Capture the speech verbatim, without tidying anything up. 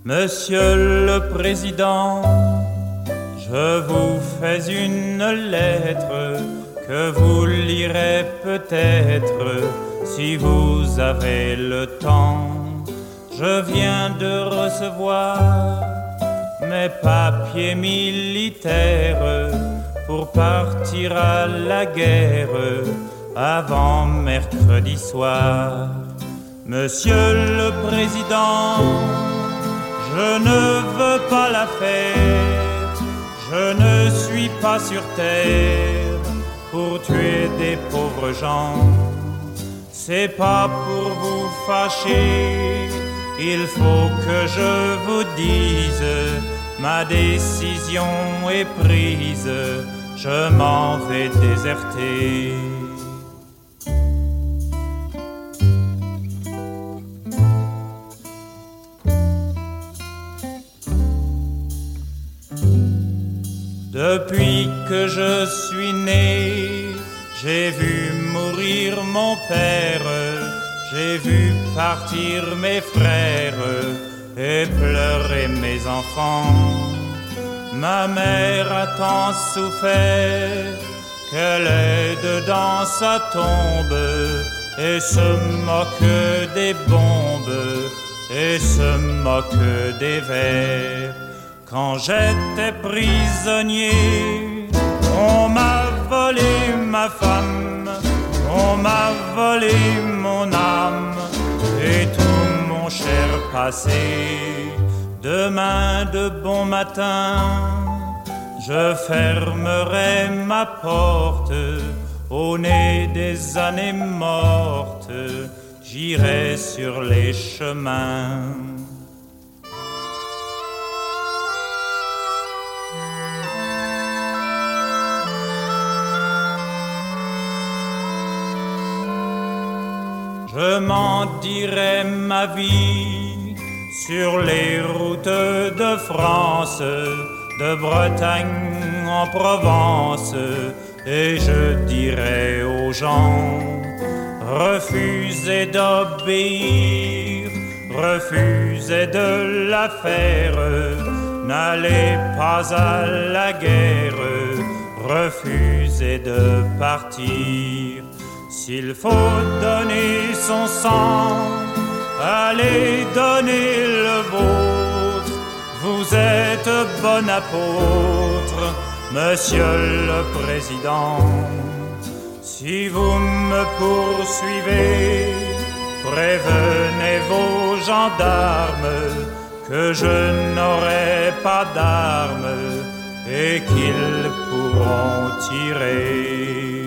Monsieur le Président, je vous fais une lettre que vous lirez peut-être si vous avez le temps. Je viens de recevoir mes papiers militaires pour partir à la guerre avant mercredi soir. Monsieur le Président, je ne veux pas la faire, je ne suis pas sur terre pour tuer des pauvres gens. C'est pas pour vous fâcher, il faut que je vous dise, ma décision est prise, je m'en vais déserter. Depuis que je suis né, j'ai vu mourir mon père, j'ai vu partir mes frères et pleurer mes enfants. Ma mère a tant souffert qu'elle est dedans sa tombe et se moque des bombes et se moque des vers. Quand j'étais prisonnier, on m'a volé ma femme, on m'a volé mon âme et tout mon cher passé. Demain de bon matin, je fermerai ma porte au nez des années mortes, j'irai sur les chemins. Je m'en dirai ma vie sur les routes de France, de Bretagne en Provence, et je dirai aux gens, refusez d'obéir, refusez de la faire, n'allez pas à la guerre, refusez de partir. S'il faut donner son sang, allez donner le vôtre. Vous êtes bon apôtre, Monsieur le Président. Si vous me poursuivez, prévenez vos gendarmes que je n'aurai pas d'armes et qu'ils pourront tirer.